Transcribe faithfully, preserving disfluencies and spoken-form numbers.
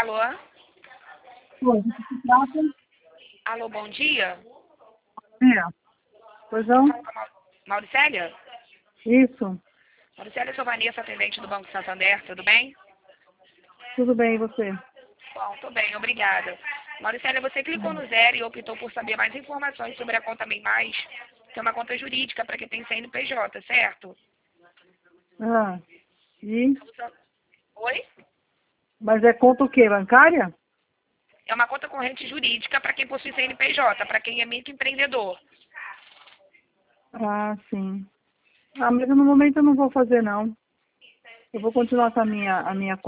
Alô? Oi, você se trata? Alô, bom dia? É. Pois não? Fala com a Mau- Mauricélia? Isso. Mauricélia, eu sou Vanessa, atendente do Banco Santander, tudo bem? Tudo bem, e você? Bom, tô bem, obrigada. Mauricélia, você clicou no zero e optou por saber mais informações sobre a conta Bem Mais, que é uma conta jurídica para quem tem C N P J, certo? Ah, e? Oi? Mas é conta o quê? Bancária? É uma conta corrente jurídica para quem possui C N P J, para quem é microempreendedor. Ah, sim. Ah, mas no momento eu não vou fazer, não. Eu vou continuar com a minha, a minha